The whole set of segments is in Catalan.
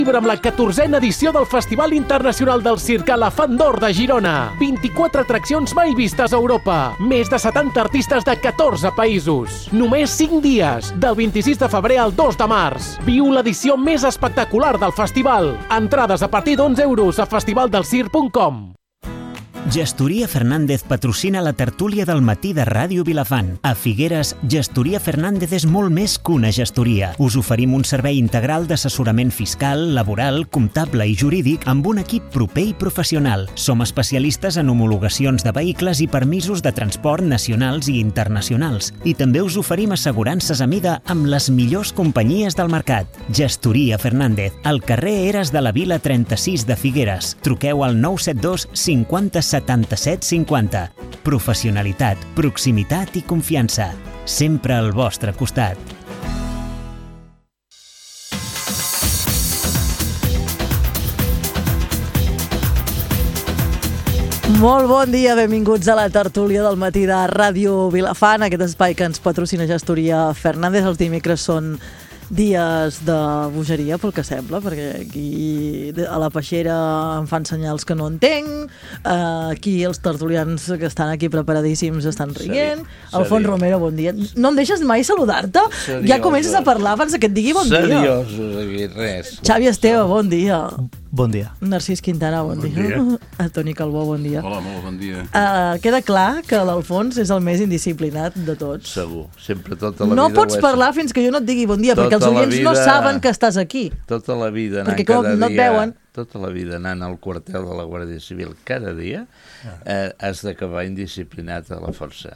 amb la 14a edició del Festival Internacional del Circ a la Font d'Or de Girona. 24 atraccions mai vistes a Europa. Més de 70 artistes de 14 països. Només 5 dies, del 26 de febrer al 2 de març. Viu l'edició més espectacular del festival. Entrades a partir d'11 € a festivaldelsirc.com. Gestoria Fernández patrocina la tertúlia del matí de Ràdio Vilafant. A Figueres, Gestoria Fernández és molt més que una gestoria. Us oferim un servei integral d'assessorament fiscal, laboral, comptable i jurídic amb un equip proper i professional. Som especialistes en homologacions de vehicles i permisos de transport nacionals i internacionals. I també us oferim assegurances a mida amb les millors companyies del mercat. Gestoria Fernández, al carrer Eres de la Vila 36 de Figueres. Truqueu al 972 50 77 50. Professionalitat, proximitat i confiança. Sempre al vostre costat. Molt bon dia, benvinguts a la tertúlia del matí de Ràdio Vilafant, aquest espai que ens patrocina Gestoria Fernández. Els dimecres són dies de bogeria, pel que sembla, perquè aquí a la peixera em fan senyals que no entenc, aquí els tertulians que estan aquí preparadíssims estan rient. Alfons Romero, bon dia. No em deixes mai saludar-te? Ja comences a parlar abans que et digui bon dia. Seriosos, aquí, res. Xavi Esteve, bon dia. Bon dia. Narcís Quintana, bon dia. A Toni Calbó, bon dia. Hola, molt bon dia. Queda clar que l'Alfons és el més indisciplinat de tots. Segur, sempre tota la vida. No pots parlar fins que jo no et digui bon dia, perquè els oients no saben que estàs aquí. Tota la vida anant cada dia, tota la vida anant al quartel de la Guàrdia Civil cada dia, has d'acabar indisciplinat a la força.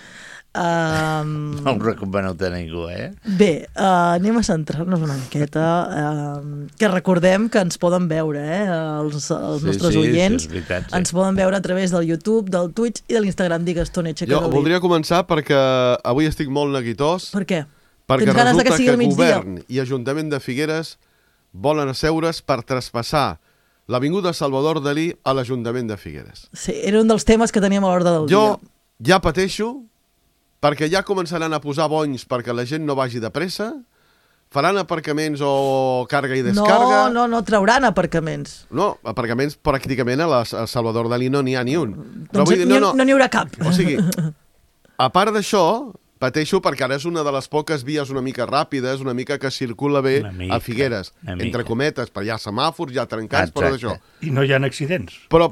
No ho recomano a ningú, Bé, anem a centrar-nos una miqueta, que recordem que ens poden veure, els nostres oients. Sí, veritat, ens poden veure a través del YouTube, del Twitch i de l'Instagram. Digues, Toni, aixeca't. Jo voldria començar perquè avui estic molt neguitós. Per què? Perquè resulta que Govern i Ajuntament de Figueres volen asseure's per traspassar l'Avinguda Salvador Dalí a l'Ajuntament de Figueres. Sí, era un dels temes que teníem a l'ordre del dia. Jo ja pateixo, perquè ja començaran a posar bonys perquè la gent no vagi de pressa, faran aparcaments o càrrega i descàrrega... No trauran aparcaments. No, aparcaments pràcticament a Salvador Dalí no n'hi ha ni un. Doncs no n'hi haurà cap. O sigui, a part d'això, pateixo perquè ara és una de les poques vies una mica ràpides, una mica que circula bé a Figueres. Entre cometes, perquè hi ha semàfors, hi ha trencats, però d'això. I no hi ha accidents. Però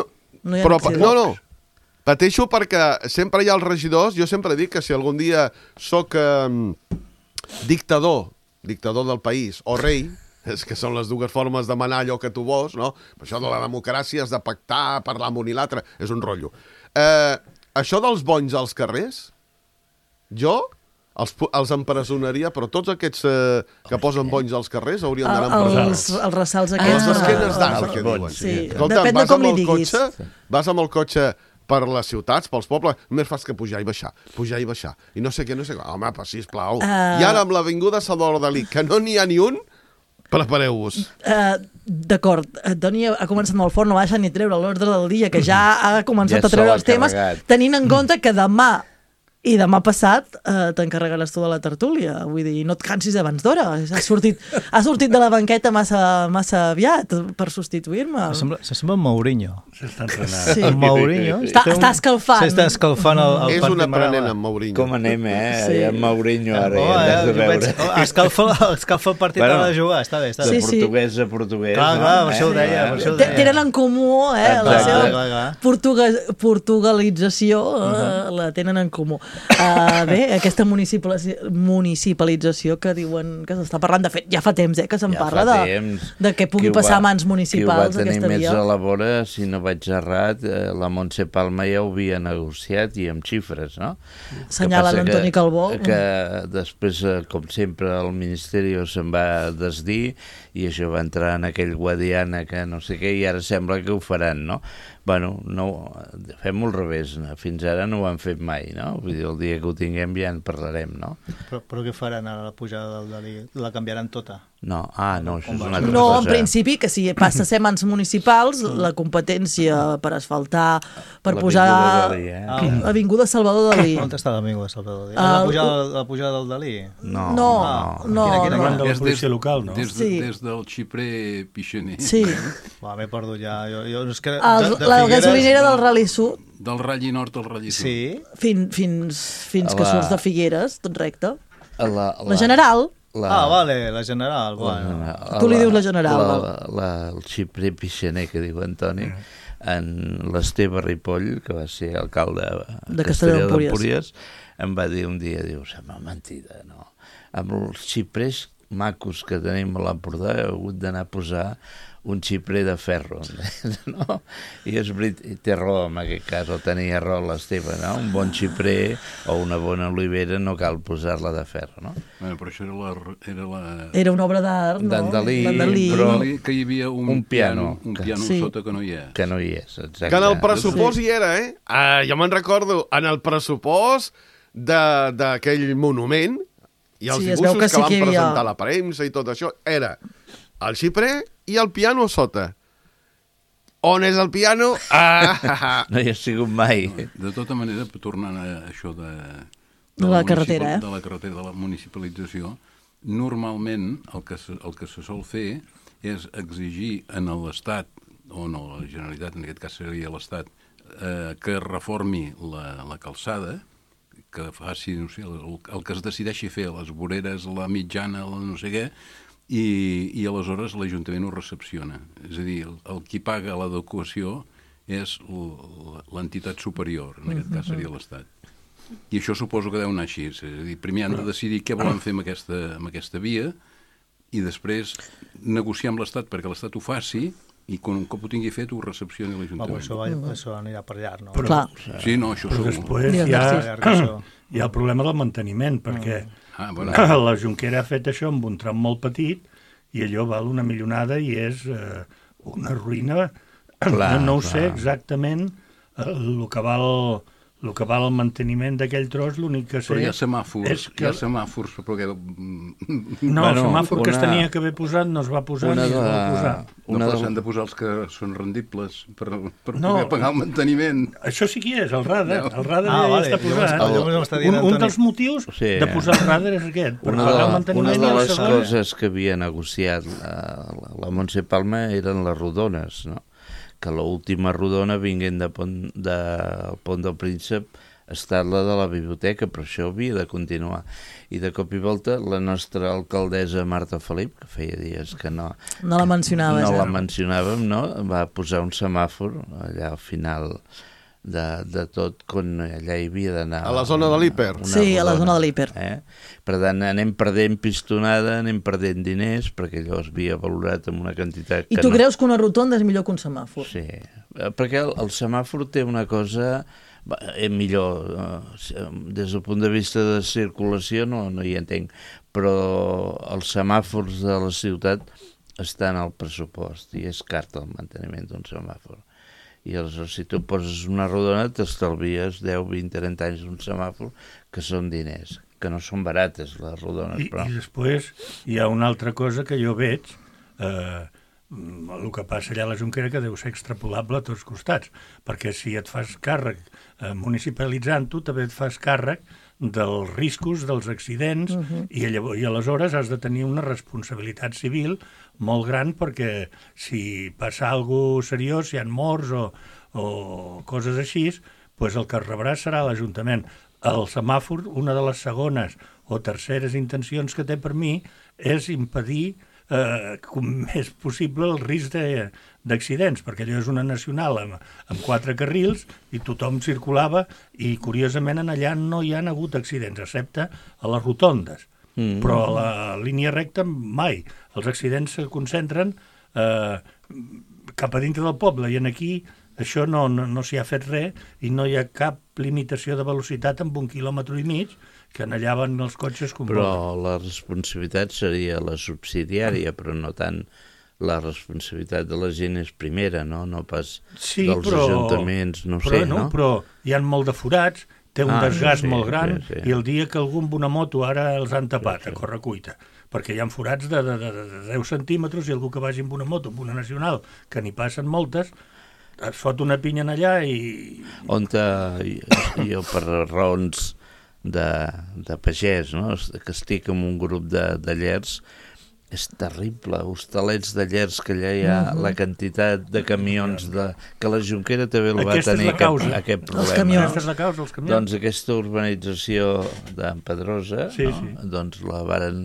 no. Pateixo perquè sempre hi ha els regidors. Jo sempre dic que si algun dia soc dictador del país o rei, és que són les dues formes de manar allò que tu vols, no? Això de la democràcia has de pactar, parlar amb un i l'altre, és un rotllo. Això dels bonys als carrers, jo els empresonaria, però tots aquests que posen bonys als carrers haurien d'anar empresonats. Els ressals aquests. Els esquenes d'asa, que diuen. Escolta, depèn de com li diguis. Vas amb el cotxe per les ciutats, pels pobles, només fas que pujar i baixar. I no sé què. Home, sisplau. I ara amb l'Avinguda Salvador Dalí, que no n'hi ha ni un, prepareu-vos. D'acord. Toni ha començat molt fort, no baixa ni treure l'ordre del dia, que ja ha començat a treure els temes, tenint en compte que demà i demà passat t'encarregaràs tu de la tertúlia. Vull dir, no et cansis abans d'hora. Ha sortit de la banqueta massa aviat per substituir-me. S'assembla en Mourinho. S'està entrenant. Sí. Mourinho. Està escalfant. S'està escalfant el partit. És un aprenent en Mourinho. Com anem, Sí. En Mourinho ara. Escalfa el partit a de jugar. Està bé. De portuguès a portuguès. Clar, per això ho deia. Tenen en comú, la seva portugalització, la tenen en comú. Bé, aquesta municipalització que diuen que s'està parlant, de fet ja fa temps que se'n parla de que pugui passar a mans municipals aquesta via. Qui ho va tenir més a la vora, si no vaig errat, la Montse Palma ja ho havia negociat i amb xifres, no? Senyala l'Antoni Calbó. Que després, com sempre, el Ministeri se'n va desdir i això va entrar en aquell Guadiana que no sé què, i ara sembla que ho faran, no? Bueno, fem-ho al revés, fins ara no ho han fet mai, no? Vull dir, el dia que ho tinguem ja en parlarem, no? Però què faran ara, la pujada del Dalí? La canviaran tota? No, no, això és una altra No, cosa. en principi, que si passa a ser mans municipals, la competència per asfaltar, per posar... Avinguda Salvador Dalí. On està l'Avinguda Salvador Dalí? La pujada del Dalí? No. Parlant de la policia local, no? Des del xiprer Pixaner. Sí. M'he perdut ja. És que la gasolinera del Rally Sud. Del Rally Nord al Rally Sud. Sí. Fins que surts de Figueres, tot recte. La General... vale, la General. Tu li dius la General. El xiprer Pixaner, que diu Antoni, en l'Esteve Ripoll, que va ser alcalde de Castelló d'Empúries, em va dir un dia, sembla mentida, no? Amb els xiprers macos que tenim a l'Empordà he hagut d'anar a posar un xiprer de ferro, no? I és veritat, té raó en aquest cas, o tenia raó l'Esteve, no? Un bon xiprer o una bona olivera no cal posar-la de ferro, no? Però això era una obra d'art, no? D'en Dalí, però que hi havia un piano sota que no hi és. Que no hi és, exacte. Que en el pressupost hi era, jo me'n recordo, en el pressupost d'aquell monument i els dibuixos que van presentar a la premsa i tot això, era el xiprer i el piano sota. On és el piano? No hi ha sigut mai. De tota manera, tornant a això de la carretera, de la carretera, de la municipalització, normalment el que se sol fer és exigir en l'Estat, o no, la Generalitat, en aquest cas seria l'Estat, que reformi la calçada, que faci, no sé, el que es decideixi fer, les voreres, la mitjana, la no sé què, i aleshores l'Ajuntament ho recepciona. És a dir, el qui paga l'adequació és l'entitat superior, en aquest cas seria l'Estat. I això suposo que deu anar així. És a dir, primer han de decidir què volen fer amb aquesta via i després negociar amb l'Estat perquè l'Estat ho faci i quan un cop ho tingui fet ho recepcioni l'Ajuntament. Això anirà per llarg, no? Clar. Sí, no, això segur. Després hi ha el problema del manteniment, perquè la Junquera ha fet això amb un tram molt petit i allò val una milionada i és una ruïna. No ho sé exactament el que val el manteniment d'aquell tros, l'únic que sé... Però hi ha semàfors, perquè... No, el semàfor que es tenia que haver posat no es va posar ni es va posar. No, però s'han de posar els que són rendibles per poder pagar el manteniment. Això sí que és, el radar. El radar ja està posat. Un dels motius de posar el radar és aquest, per pagar el manteniment. Una de les coses que havia negociat la Montse Palma eren les rodones, no? Que l'última rodona vinguent del Pont del Príncep ha estat la de la biblioteca, però això havia de continuar. I de cop i volta la nostra alcaldessa Marta Felip, que feia dies que no la mencionava, no la mencionàvem, no? Va posar un semàfor allà al final de tot, quan allà hi havia d'anar... A la zona de l'Hiper. Sí, a la zona de l'Hiper. Per tant, anem perdent pistonada, anem perdent diners, perquè allò es havia valorat amb una quantitat... I tu creus que una rotonda és millor que un semàfor? Sí, perquè el semàfor té una cosa... És millor, des del punt de vista de circulació no hi entenc, però els semàfors de la ciutat estan al pressupost i és car el manteniment d'un semàfor. I aleshores, si tu poses una rodona, t'estalvies 10, 20, 30 anys d'un semàfor, que són diners, que no són barates, les rodones. Però... I després hi ha una altra cosa que jo veig, el que passa allà a la Junquera, que deu ser extrapolable a tots costats, perquè si et fas càrrec municipalitzant-ho, també et fas càrrec dels riscos, dels accidents, i aleshores has de tenir una responsabilitat civil molt gran, perquè si passa alguna cosa seriós, si hi ha morts o coses així, doncs el que rebrà serà l'Ajuntament. El semàfor, una de les segones o terceres intencions que té per mi és impedir com és possible el risc d'accidents, perquè allò és una nacional amb 4 carrils i tothom circulava i curiosament allà no hi han hagut accidents, excepte a les rotondes. Però a la línia recta mai. Els accidents se concentren cap a dintre del poble i aquí això no s'hi ha fet res i no hi ha cap limitació de velocitat amb 1,5 quilòmetres, que allà van els cotxes com volen. Però la responsabilitat seria la subsidiària, però no tant la responsabilitat de la gent és primera, no pas dels ajuntaments, no sé, no? Però hi ha molt de forats té un desgast sí, molt gran, sí. i el dia que algú amb una moto ara els han tapat a correcuita, perquè hi ha forats de 10 centímetres i algú que vagi amb una moto, amb una nacional, que n'hi passen moltes, es fot una pinya en allà i... On jo, per raons de pagès, no? Que estic en un grup de llers, és terrible, hostalets de llers que allà hi ha, la quantitat de camions que la Jonquera també va tenir aquest problema. Els camions. Aquesta és la causa, els camions. Doncs aquesta urbanització d'en Pedrosa, doncs la varen...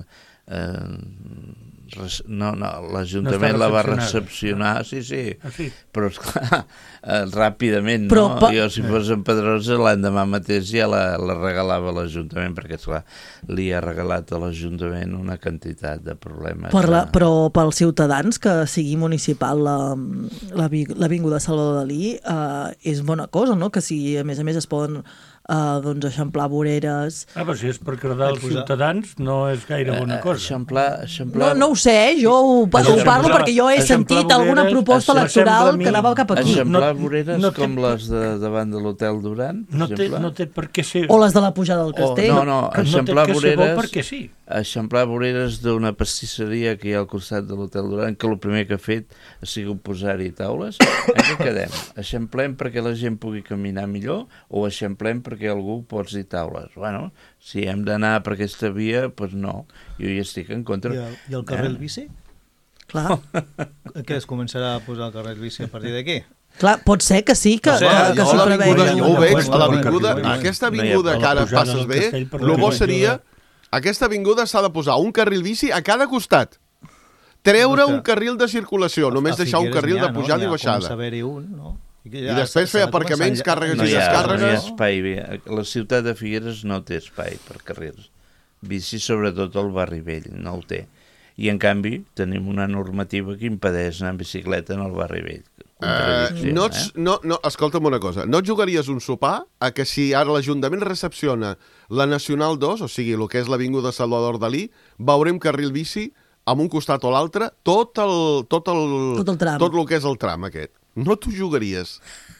l'Ajuntament la va recepcionar, sí. Però esclar, ràpidament, no? Jo si fos en Pedrosa l'endemà mateix ja la regalava a l'Ajuntament, perquè esclar, li ha regalat a l'Ajuntament una quantitat de problemes. Però pels ciutadans que sigui municipal l'Avinguda Salvador Dalí és bona cosa, no? Que si a més es poden doncs eixamplar voreres... Però si és per cridar els ciutadans no és gaire bona cosa. Eixamplar... No ho sé, jo ho parlo perquè jo he sentit alguna proposta electoral que anava cap aquí. Eixamplar voreres com les davant de l'Hotel Duran, no té per què ser... O les de la pujada del castell. No, eixamplar voreres... perquè sí. Eixamplar voreres d'una pastisseria que hi ha al costat de l'Hotel Duran, que el primer que ha fet ha sigut posar-hi taules. En què quedem? Eixamplem perquè la gent pugui caminar millor o eixamplem perquè algú posi taules? Bueno, si hem d'anar per aquesta via, doncs no. Jo hi estic en contra. I el carril bici? Clar. Què es començarà a posar el carril bici a partir d'aquí? Clar, pot ser que sí, que s'ho prevegi. Jo ho veig, aquesta avinguda que ara passes bé, el bo seria... Aquesta avinguda s'ha de posar un carril bici a cada costat. Treure un carril de circulació, només deixar un carril de pujada i baixada. I després fer aparcaments, càrregues i descàrregues. No hi ha espai. La ciutat de Figueres no té espai per carrils. Bici, sobretot al barri vell, no el té. I, en canvi, tenim una normativa que impedeix anar en bicicleta en el barri vell. Escolta'm una cosa, no et jugaries un sopar a que si ara l'Ajuntament recepciona la Nacional 2, o sigui, el que és l'Avinguda Salvador Dalí, veurem carril bici amb un costat o l'altre, tot el que és el tram aquest. No t'ho jugaries?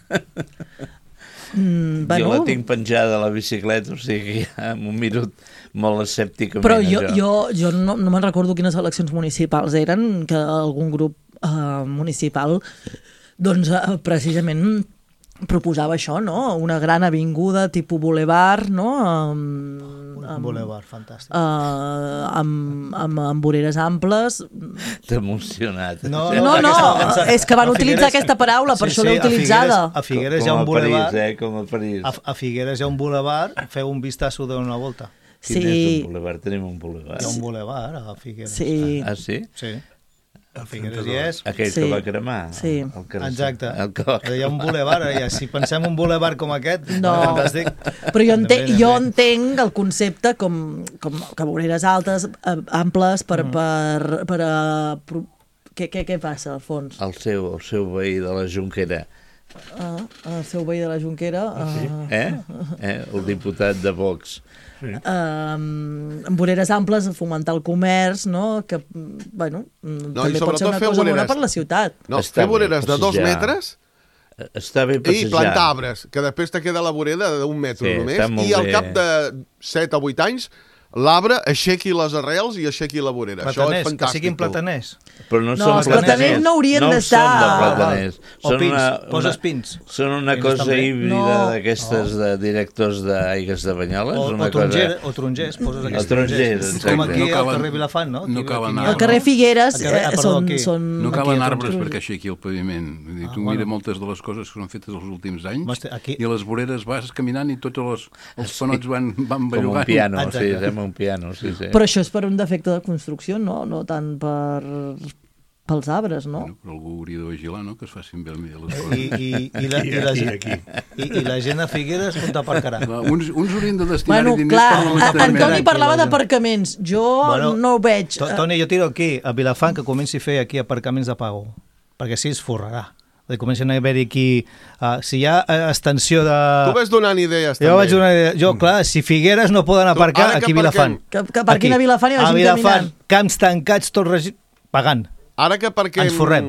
Jo la tinc penjada a la bicicleta, o sigui, en un minut molt escèpticament. Però jo no me'n recordo quines eleccions municipals eren, que algun grup municipal doncs precisament proposava això, no? Una gran avinguda tipus boulevard, no? Un boulevard fantàstic. Amb voreres amples. T'he emocionat. No, és que van utilitzar aquesta paraula, per això l'he utilitzada. A Figueres hi ha un boulevard. Com a París. A Figueres hi ha un boulevard, feu un vistazo d'una volta. Quin és un boulevard? Tenim un boulevard. Hi ha un boulevard a Figueres. Sí. Ah, sí? Sí. A Figueres hi és. Aquell que va cremar. Sí. Exacte. Hi ha un boulevard, si pensem un boulevard com aquest, fantàstic. Però jo entenc el concepte com que voreres altes, amples, què passa, Alfons? El seu veí de la Jonquera. El seu veí de la Jonquera. El diputat de Vox. Amb voreres amples, fomentar el comerç, no? Que, bueno, també pot ser una cosa bona per la ciutat. No, fer voreres de 2 metres està bé passejar. I plantar arbres, que després te queda la vorera d'un metre només, i al cap de 7 o 8 anys l'arbre aixequi les arrels i aixequi la vorera. Això és fantàstic. Que siguin plataners. Però no són plataners. Els plataners no haurien d'estar... No són de plataners. O pins, poses pins. Són una cosa híbrida d'aquestes de directors d'aigues de Banyoles. O trongers, poses aquests trongers. Com aquí al carrer Vilafant, no? No calen arbres. Al carrer Figueres són... No calen arbres perquè aixequi el paviment. Tu mira moltes de les coses que s'han fetes els últims anys i a les voreres vas caminant i tots els panots van bellugant. Com un piano, sí, un piano, sí. Però això és per un defecte de construcció, no tant pels arbres, no? Bueno, però algú hauria de vigilar, no?, que es facin bé les coses. I la gent a Figueres on t'aparcarà? Uns haurien de destinar-hi diners per Antoni parlava d'aparcaments. Jo no ho veig. Toni, jo tiro aquí, a Vilafant, que comenci a fer aquí aparcaments de pago, perquè així es forrarà. Comencen a haver-hi aquí... si hi ha extensió de... Tu ves donant idees, també. Jo vaig donar idees. Clar, si Figueres no poden aparcar, aquí a Vilafant. Que aparquin a Vilafant i vagin caminant. Camps tancats, tot pagant. Ara que ens forrem.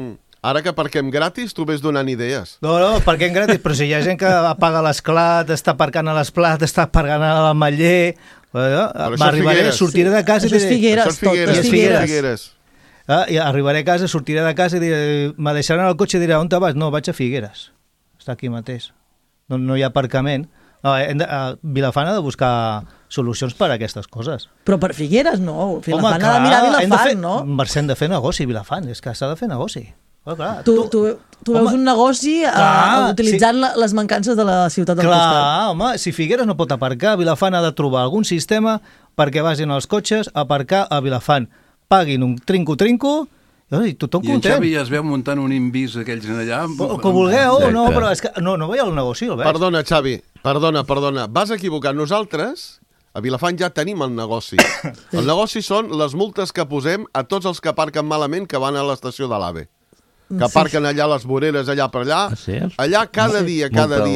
Ara que aparquem gratis, tu ves donant idees. No, perquè en gratis, però si hi ha gent que apaga l'esclat, està aparcant a l'Esplat, està aparcant a l'Ametller... M'arribaré, sortiré de casa i diré... Això és Figueres. I arribaré a casa, sortiré de casa i diré... Me deixaran el cotxe i diré, on te vas? No, vaig a Figueres. Està aquí mateix. No hi ha aparcament. Vilafant ha de buscar solucions per a aquestes coses. Però per Figueres no. Vilafant ha de mirar Vilafant, no? Mercè, hem de fer negoci, Vilafant. És que s'ha de fer negoci. Tu veus un negoci utilitzant les mancances de la ciutat del costat. Clar, home, si Figueres no pot aparcar, Vilafant ha de trobar algun sistema perquè vagin els cotxes a aparcar a Vilafant. Paguin un trinco-trinco i tothom content. I en Xavi ja es veu muntant un invís aquells allà. Que vulgueu, no, però és que no veieu el negoci, el veig. Perdona, Xavi, perdona. Vas equivocar. Nosaltres, a Vilafant, ja tenim el negoci. El negoci són les multes que posem a tots els que aparquen malament que van a l'estació de l'AVE. Que aparquen allà les voreres, allà per allà. Allà cada dia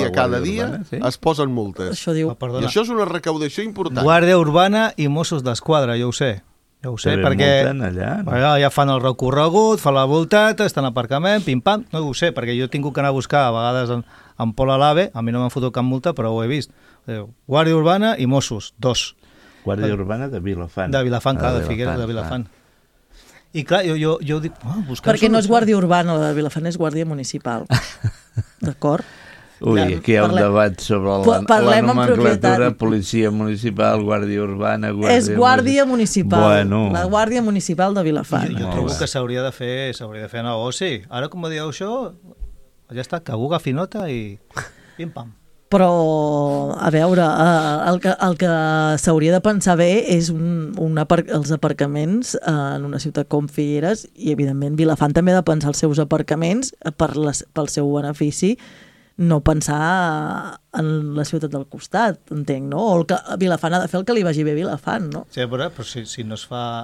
es posen multes. Això diu. I això és una recaudació important. Guàrdia Urbana i Mossos d'Esquadra, jo ho sé. Ja ho sé, perquè ja fan el recorregut, fan la voltata, estan a aparcament, pim-pam, no ho sé, perquè jo he tingut que anar a buscar a vegades en Pol a l'AVE, a mi no m'han fotut cap multa, però ho he vist. Guàrdia Urbana i Mossos, 2. Guàrdia Urbana de Vilafant. De Vilafant, clar, de Figueres, de Vilafant. I clar, jo dic... Perquè no és Guàrdia Urbana, la de Vilafant és Guàrdia Municipal. D'acord? Ui, aquí hi ha un debat sobre la nomenclatura, policia municipal, guàrdia urbana... És guàrdia municipal, la guàrdia municipal de Vilafant. Jo trobo que s'hauria de fer negoci. Ara, com dieu això, ja està, que algú agafi nota i pim-pam. Però, a veure, el que s'hauria de pensar bé és els aparcaments en una ciutat com Figueres i, evidentment, Vilafant també ha de pensar els seus aparcaments pel seu benefici, no pensar en la ciutat del costat, entenc, no? O el que Vilafant ha de fer el que li vagi bé a Vilafant, no? Sí, però si no es fa...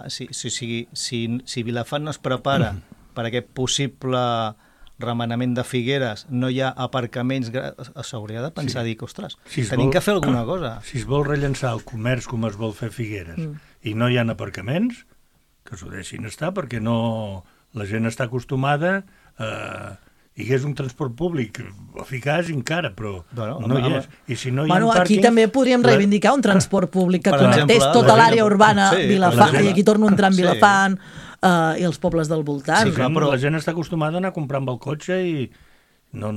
Si Vilafant no es prepara per aquest possible remenament de Figueres, no hi ha aparcaments... S'hauria de pensar, dic, ostres, tenim que fer alguna cosa. Si es vol rellençar el comerç com es vol fer Figueres i no hi ha aparcaments, que s'ho deixin estar, perquè la gent està acostumada hi hagués un transport públic eficaç encara, però no hi és. I si no hi ha pàrquings... Aquí també podríem reivindicar un transport públic que connectés tota l'àrea urbana Vilafant, i aquí torno a entrar en Vilafant i els pobles del voltant. Sí, clar, però la gent està acostumada a anar a comprar amb el cotxe i no.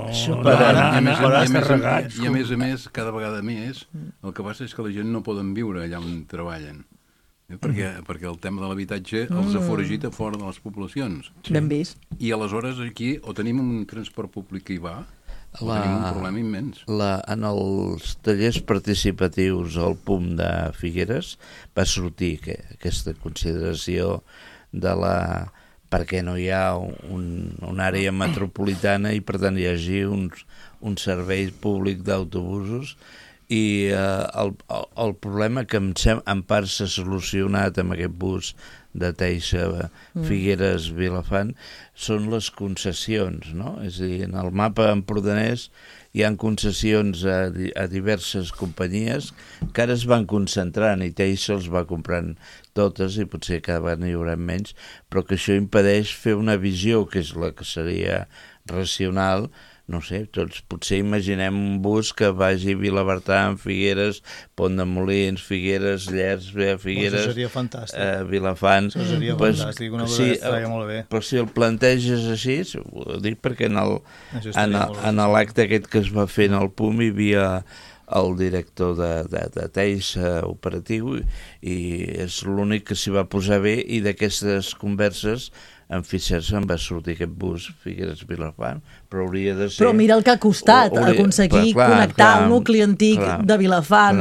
I a més, cada vegada més, el que passa és que la gent no poden viure allà on treballen. Perquè el tema de l'habitatge els ha foragit a fora de les poblacions. Ben vist. I aleshores aquí o tenim un transport públic que hi va o tenim un problema immens. En els tallers participatius al PUM de Figueres va sortir aquesta consideració de perquè no hi ha una àrea metropolitana i per tant hi hagi un servei públic d'autobusos. I el problema que en part s'ha solucionat amb aquest bus de Teixa, Figueres, Vilafant, són les concessions, no? És a dir, en el mapa empordanès hi ha concessions a diverses companyies que ara es van concentrant i Teixa els va comprant totes i potser cada vegada n'hi haurà menys, però que això impedeix fer una visió que és la que seria racional. No sé, tots potser imaginem un bus que vagi a Vilabertran, Figueres, Pont de Molins, Figueres, Llers, Figueres... Això seria fantàstic. Vilafant... Això seria fantàstic, una cosa que estaria molt bé. Però si el planteges així, ho dic perquè en l'acte aquest que es va fer en el PUM hi havia el director de Teixa operatiu i és l'únic que s'hi va posar bé i d'aquestes converses en Fixer-se em va sortir aquest bus Figueres-Vilafant, però hauria de ser... Però mira el que ha costat aconseguir connectar el nucli antic de Vilafant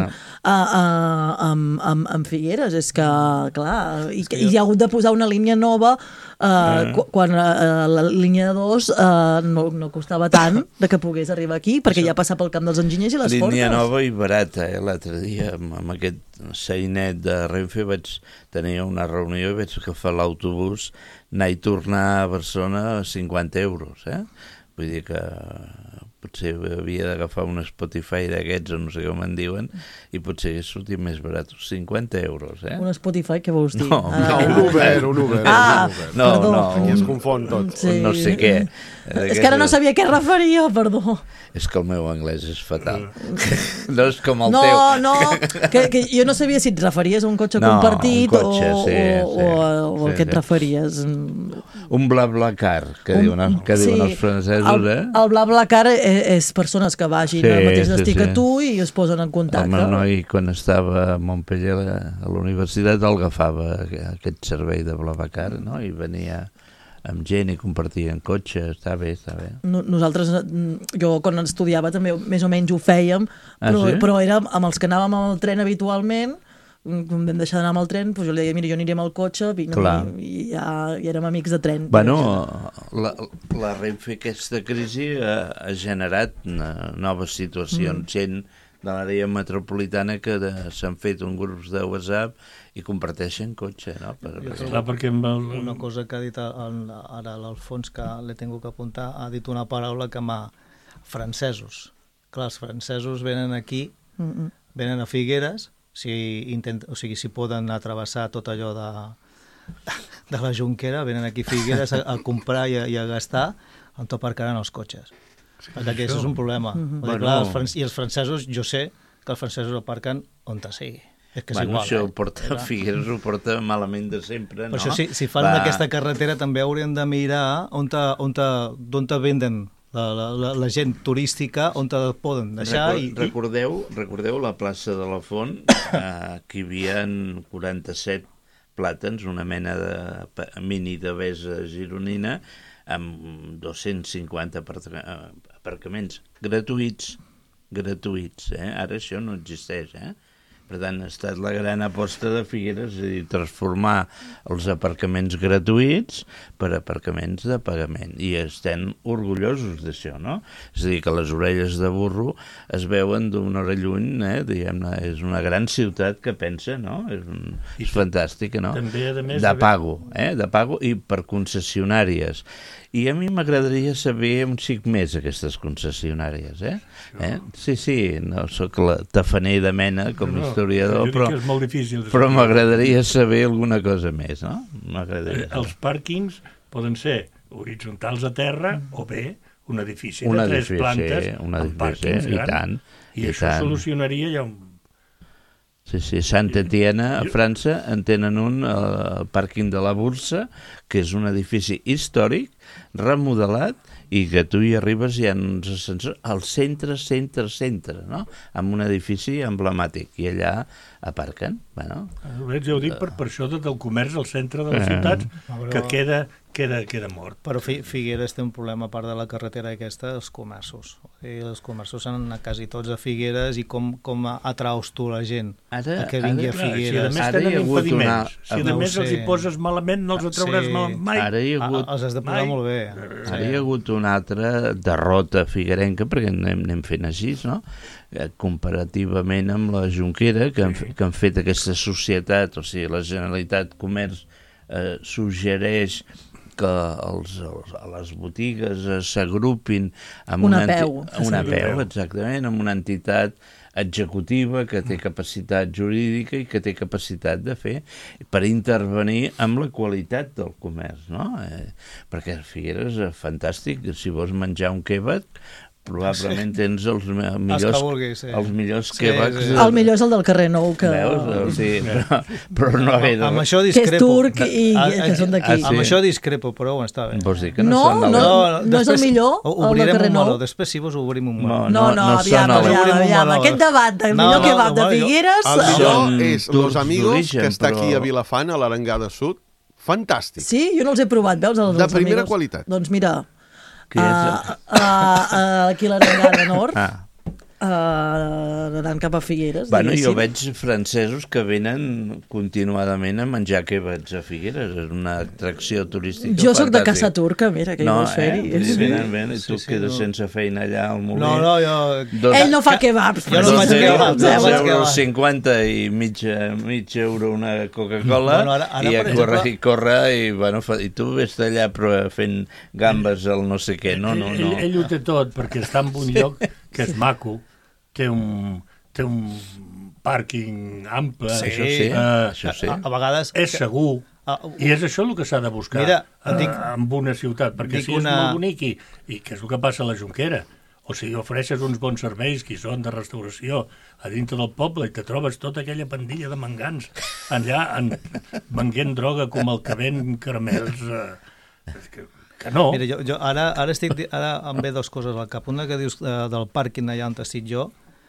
amb Figueres. És que, clar, i hi ha hagut de posar una línia nova quan la línia 2 no costava tant de que pogués arribar aquí, perquè ja passa pel camp dels enginyers i les forques. Línia nova i barata, l'altre dia amb aquest sainet de Renfe vaig tenir una reunió i vaig agafar l'autobús, anar i tornar a Barcelona a 50 euros, Vull dir que potser havia d'agafar un Spotify d'aquests, o no sé com en diuen, i potser hagués sortit més barat, 50 euros, Un Spotify, què vols dir? No, un Uber. No, aquí es confon tot. No sé què. És que ara no sabia a què referia, perdó. És que el meu anglès és fatal. No és com el teu. No, que jo no sabia si et referies a un cotxe compartit o a què et referies. Un BlaBlaCar, que diuen els francesos, El BlaBlaCar és persones que vagin al mateix destí que tu i es posen en contacte. El meu noi, quan estava a Montpellier a la universitat, el agafava aquest servei de BlaBlaCar, no? I venia amb gent i compartien cotxe, està bé. Nosaltres, jo quan estudiava també més o menys ho fèiem, però era amb els que anàvem amb el tren habitualment. Quan vam deixar d'anar amb el tren, jo li deia, mira, jo aniré amb el cotxe, i ja érem amics de tren. Bueno, la Renfe, aquesta crisi, ha generat noves situacions, gent de l'àrea metropolitana que s'han fet un grups de WhatsApp i comparteixen cotxe, no? Una cosa que ha dit ara l'Alfons, que l'he tingut que apuntar, ha dit una paraula que m'ha... francesos. Clar, els francesos venen aquí, venen a Figueres, si poden travessar tot allò de la Jonquera, venen aquí a Figueres a comprar i a gastar, on aparcaran els cotxes. Perquè aquest és un problema. I els francesos, jo sé que els francesos aparquen on sigui. És que és igual. Això Figueres ho porta malament de sempre, no? Per això, si fan aquesta carretera, també haurien de mirar on venden la gent turística, on poden deixar. Recordeu la plaça de la Font, que hi havia 47 plàtans, una mena de mini devesa gironina, amb 250 aparcaments gratuïts, Ara això no existeix, Per tant, ha estat la gran aposta de Figueres, és a dir, transformar els aparcaments gratuïts per aparcaments de pagament. I estem orgullosos d'això, no? És a dir, que les orelles de burro es veuen d'una hora lluny, diguem-ne, és una gran ciutat que pensa, no? És fantàstica, no? També, a més, de pago i per concessionàries. I a mi m'agradaria saber un xic més aquestes concessionàries, Sí, no sóc la tafaner de mena com a historiador, però m'agradaria saber alguna cosa més, no? Els pàrquings poden ser horitzontals a terra o bé un edifici de 3 plantes amb pàrquings grans. I això solucionaria ja un... Sí, Saint-Étienne, a França, en tenen el pàrquing de la Bourse, que és un edifici històric, remodelat, i que tu hi arribes i hi ha uns ascensors al centre, no? Amb un edifici emblemàtic, i allà aparquen. Ja ho dic per això del comerç al centre de les ciutats, que queda mort. Però Figueres té un problema, a part de la carretera aquesta, els comerços. Els comerços han anat quasi tots a Figueres, i com atraus tu la gent que vingui a Figueres? Si a més tenen impediments, si a més els hi poses malament, no els atrauràs mai. Els has de posar molt bé. Ara hi ha hagut una altra derrota figuerenca, perquè anem fent així, no? Comparativament amb la Jonquera, que han fet aquesta societat, o sigui, la Generalitat Comerç suggereix que les botigues s'agrupin amb una APEU, exactament, amb una entitat executiva que té capacitat jurídica i que té capacitat de fer per intervenir amb la qualitat del comerç, no? Perquè Figueres és fantàstic, si vols menjar un kebab probablement tens els millors kebabs. El millor és el del carrer Nou, que... Veus? Sí, però no ve de... Amb això discrepo. Que és turc i que són d'aquí. Amb això discrepo, però està bé. Vols dir que no són del... No és el millor, el del carrer Nou. Després, si vols, obrim un meló. No, aviam. Aquest debat del millor kebab de Figueres... El millor és Los Amigos, que està aquí a Vilafant, a l'Arengada Sud. Fantàstic. Sí? Jo no els he provat, veus? De primera qualitat. Doncs mira... aquí a l'Arengada Nord anant cap a Figueres. Bueno, jo veig francesos que venen continuadament a menjar kebabs a Figueres. És una atracció turística Jo sóc de fantàstica. Casa Turca, mira, que hi vols fer-hi. Venen, i tu quedes sense feina allà al Molí. No, jo... Ell no fa kebabs. Jo no faig kebabs. 2,50 € i mig euro una Coca-Cola, i a córrer i, bueno, i tu ves allà fent gambes al no sé què. No. Ell ho té tot, perquè està en un lloc que és maco, té un pàrquing ample, això sí. A vegades... és segur, i és això el que s'ha de buscar en una ciutat, perquè si és molt bonic, i què és el que passa a la Jonquera? O sigui, ofereixes uns bons serveis que són de restauració a dintre del poble i te trobes tota aquella pandilla de mangans allà venguent droga com el que ven caramels... Que no. Mira, jo ara em ve dues coses al cap. Una que dius del pàrquing allà on estic jo,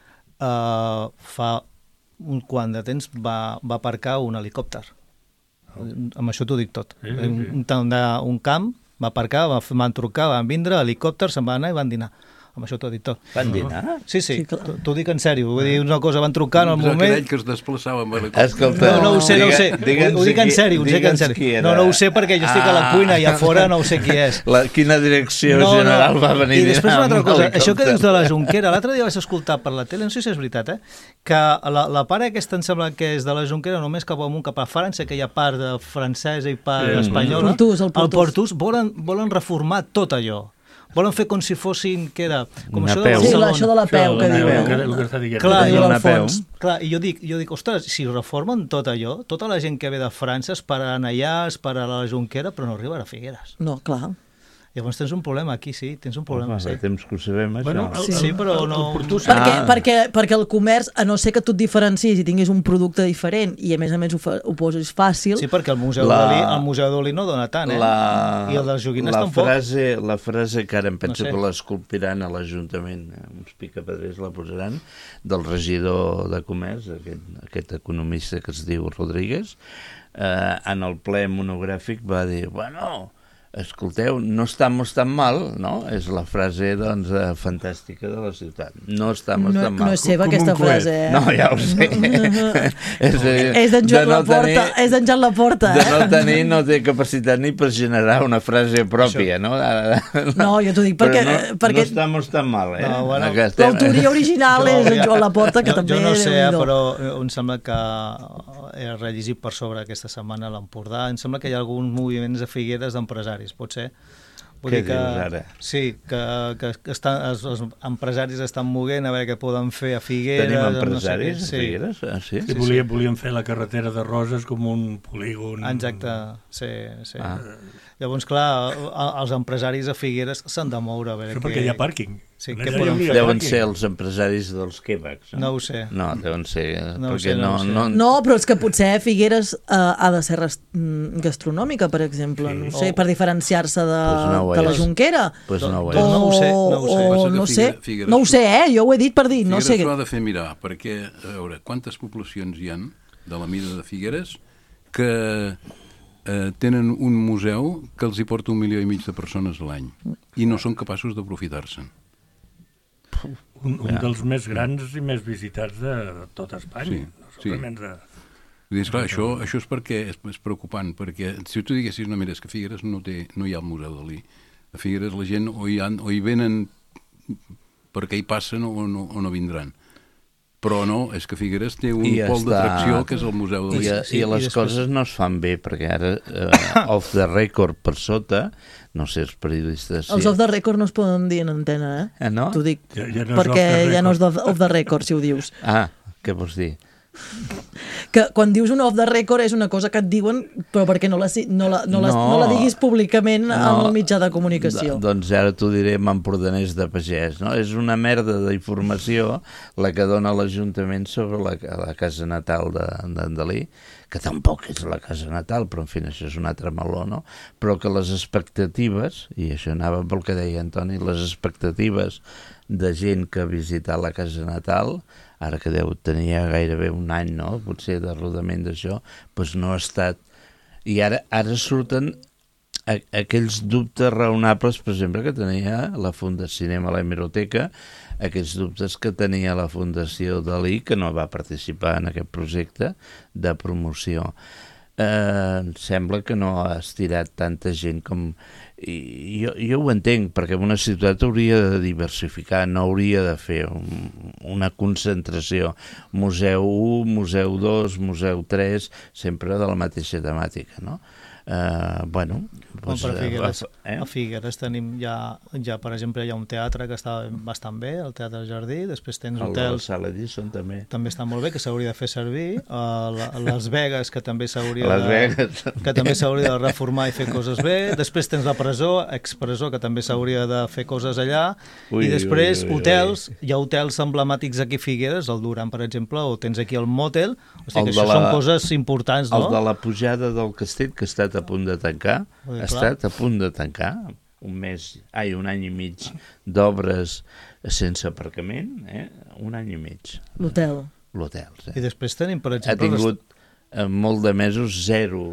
fa un quant de temps va aparcar un helicòpter. Amb això t'ho dic tot. Un camp va aparcar, van trucar, van vindre, helicòpter, se'n va anar i van dinar. Amb això t'ho dic tot. Van dinar? Sí, t'ho dic en sèrio. Vull dir, una cosa, van trucar en el moment... Aquell que es desplaçava amb helicòpter. Escolta, no ho sé. Ho dic en sèrio, No ho sé perquè jo estic a la cuina i a fora no ho sé qui és. Quina direcció general va venir? I després una altra cosa, això que dius de la Jonquera, l'altre dia vaig escoltar per la tele, no sé si és veritat, que la part aquesta em sembla que és de la Jonquera només cap amunt, cap a França, que hi ha part de francesa i part espanyola. El Portús volen reformar tot allò. Volen fer com si fossin, que era... Com això de la peu, que diuen. Clar, i jo dic, ostres, si reformen tot allò, tota la gent que ve de França és per a allà, és per a la Jonquera, però no arribarà a Figueres. No, clar. Llavors tens un problema aquí, sí, tens un problema. Fa temps que ho sabem, això. Bueno, sí, però no... Perquè el comerç, a no ser que tu et diferencis i tinguis un producte diferent i a més ho posis fàcil... Sí, perquè el Museu Dalí no dona tant, I el dels joguines tampoc. La frase que ara em penso que l'esculpiran a l'Ajuntament, uns picapedrers la posaran, del regidor de comerç, aquest economista que es diu Rodríguez, en el ple monogràfic va dir, bueno... Escolteu, no estamos tan mal, no? És la frase, doncs, fantàstica de la ciutat. No estamos tan mal. No és seva aquesta frase, No, ja ho sé. És d'en Joan Laporta. És d'en Joan Laporta. De no tenir, no té capacitat ni per generar una frase pròpia, no? No, jo t'ho dic perquè... No estamos tan mal, L'autoria original és d'en Joan Laporta, que també... Jo no sé, però em sembla que he rellegit per sobre aquesta setmana a l'Empordà. Em sembla que hi ha alguns moviments a Figueres d'empresaris, pot ser? Què dius ara? Sí, que els empresaris estan moguent a veure què poden fer a Figueres. Tenim empresaris a Figueres? Sí, volien fer la carretera de Roses com un polígon. Exacte, sí. Llavors, clar, els empresaris a Figueres s'han de moure a veure què... Perquè hi ha pàrquing. Sí, què poden fer? Deuen ser els empresaris dels kebabs. No ho sé. No, deuen ser... No, però és que potser Figueres ha de ser gastronòmica, per exemple. No sé, per diferenciar-se de la Jonquera. No ho sé. No ho sé, jo ho he dit per dir. Figueres s'ho ha de fer mirar, perquè, a veure, quantes poblacions hi ha de la mida de Figueres que tenen un museu que els hi porta 1,5 milió de persones a l'any i no són capaços d'aprofitar-se'n. Un dels més grans i més visitats de tot Espanya. Sí. Clar, això és perquè és preocupant, perquè si tu diguessis, no, mira, és que a Figueres no hi ha el Museu Dalí. A Figueres la gent o hi venen perquè hi passen o no vindran. Però no, és que Figueres té un pol d'atracció que és el Museu Dalí. I les coses no es fan bé, perquè ara off the record per sota, no sé, els periodistes... Els off the record no es poden dir en antena, No? T'ho dic, perquè ja no és off the record, si ho dius. Què vols dir? Que quan dius un off the record és una cosa que et diuen, però perquè no la diguis públicament en el mitjà de comunicació. Doncs ara t'ho diré amb empordanès de pagès, no? És una merda d'informació la que dona l'Ajuntament sobre la casa natal d'en Dalí, que tampoc és la casa natal, però en fi, això és un altre meló, no? Però que les expectatives, i això anava pel que deia Antoni, les expectatives de gent que ha visitat la casa natal, ara que deu tenir gairebé un any, no?, potser de rodament d'això, doncs no ha estat... I ara surten aquells dubtes raonables, per exemple, que tenia la Fundació Cinema a l'Hemeroteca, aquells dubtes que tenia la Fundació Dalí, que no va participar en aquest projecte de promoció. Sembla que no ha estirat tanta gent com... Jo ho entenc, perquè una ciutat hauria de diversificar, no hauria de fer una concentració. Museu 1, Museu 2, Museu 3, sempre de la mateixa temàtica, no? Bueno, doncs, a Figueres tenim ja, per exemple, hi ha un teatre que està bastant bé, el Teatre Jardí, després tens hotels... El Sala Edison també. També està molt bé, que s'hauria de fer servir. Las Vegas, que també s'hauria de reformar i fer coses bé. Després tens la presó, expresó, que també s'hauria de fer coses allà. I després hotels, hi ha hotels emblemàtics aquí a Figueres, el Duran, per exemple, o tens aquí el Motel, o sigui que això són coses importants, no? El de la pujada del castell, que ha estat a punt de tancar, un any i mig d'obres sense aparcament, un any i mig. L'hotel. I després tenim, per exemple... Ha tingut molt de mesos, zero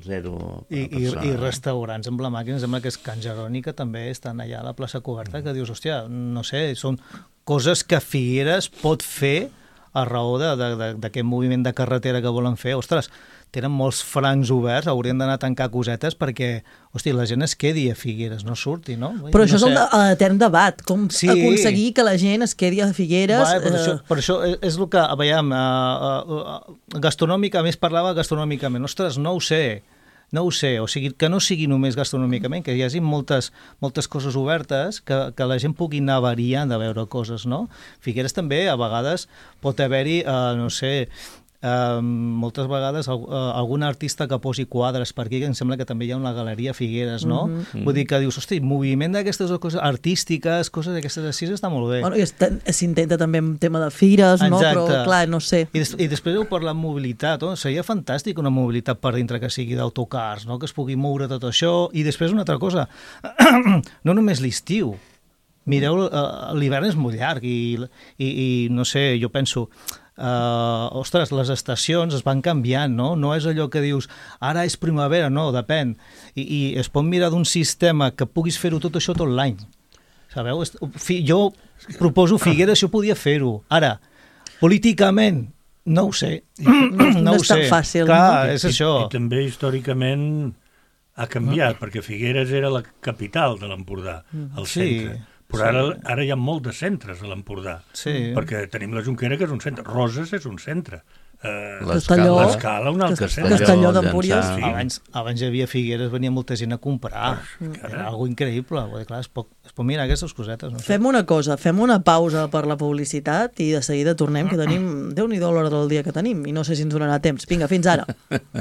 I restaurants emblemàtics, em sembla que és Can Jeroni, que també estan allà a la plaça Coberta, que dius, hòstia, no sé, són coses que Figueres pot fer a raó d'aquest moviment de carretera que volen fer. Ostres, tenen molts francs oberts, haurien d'anar a tancar cosetes perquè, hosti, la gent es quedi a Figueres, no surti, no? Però això és l'etern debat, com aconseguir que la gent es quedi a Figueres... Per això és el que, veiem, gastronòmica, a més parlava gastronòmicament, ostres, no ho sé, o sigui, que no sigui només gastronòmicament, que hi hagi moltes coses obertes, que la gent pugui anar variant de veure coses, no? Figueres també, a vegades, pot haver-hi, no sé... moltes vegades algun artista que posi quadres per aquí, que em sembla que també hi ha una galeria a Figueres, no? Vull dir que dius, hosti, moviment d'aquestes coses artístiques, coses d'aquestes així, està molt bé. Bueno, s'intenta també un tema de fires, no? Però clar, no sé. I després heu parlat de mobilitat, no? Seria fantàstic una mobilitat per dintre que sigui d'autocars, no? Que es pugui moure tot això. I després una altra cosa, no només l'estiu. Mireu, l'hivern és molt llarg i no sé, jo penso... ostres, les estacions es van canviant, no? No és allò que dius, ara és primavera, no, depèn. I es pot mirar d'un sistema que puguis fer-ho tot això tot l'any. Sabeu? Jo proposo Figueres, això podia fer-ho. Ara, políticament, no ho sé. No és tan fàcil. Clar, és això. I també històricament ha canviat, perquè Figueres era la capital de l'Empordà, el centre. Però ara hi ha molts de centres a l'Empordà, perquè tenim la Jonquera, que és un centre, Roses és un centre, l'Escala un altre centre. Castelló d'Empúries. Abans hi havia Figueres, venia molta gent a comprar, era algo increïble, clar, es pot mirar aquestes cosetes. Fem una cosa, fem una pausa per la publicitat i de seguida tornem, que tenim, Déu-n'hi-do l'hora del dia que tenim, i no sé si ens donarà temps. Vinga, fins ara.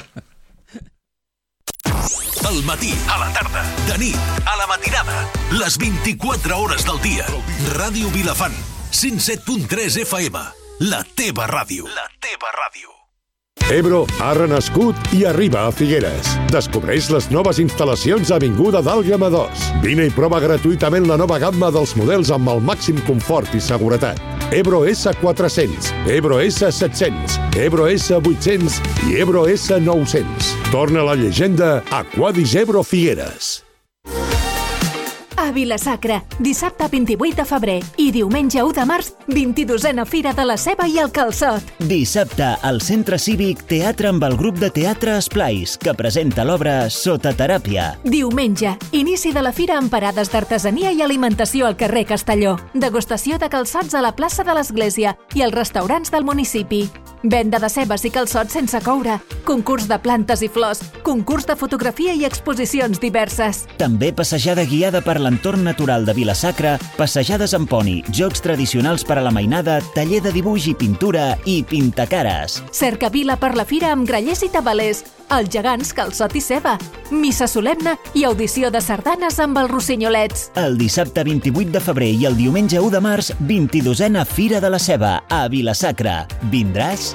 Al matí, a la tarda, de nit, a la matinada, les 24 hores del dia. Ràdio Vilafant, 107.3 FM, la teva ràdio. La teva ràdio. Ebro ha renascut i arriba a Figueres. Descobreix les noves instal·lacions a Avinguda d'Àlgama 2. Vine i prova gratuïtament la nova gamma dels models amb el màxim confort i seguretat. Ebro S400, Ebro S700, Ebro S800 i Ebro S900. Torna la llegenda a Quadis Ebro Figueres. A Vila-sacra, dissabte 28 de febrer i diumenge 1 de març, 22a Fira de la Ceba i el Calçot. Dissabte, al Centre Cívic, teatre amb el grup de teatre Esplais, que presenta l'obra Sota teràpia. Diumenge, inici de la fira amb parades d'artesania i alimentació al carrer Castelló. Degustació de calçots a la plaça de l'Església i als restaurants del municipi. Venda de cebes i calçots sense coure, concurs de plantes i flors, concurs de fotografia i exposicions diverses. També passejada guiada per l'entorn natural de Vila-sacra, passejades amb poni, jocs tradicionals per a la mainada, taller de dibuix i pintura i pintacares. Cercavila per la fira amb grallers i tabalers, els gegants calçot i ceba, missa solemne i audició de sardanes amb els rossinyolets. El dissabte 28 de febrer i el diumenge 1 de març, 22a Fira de la Ceba, a Vila-sacra. Vindràs?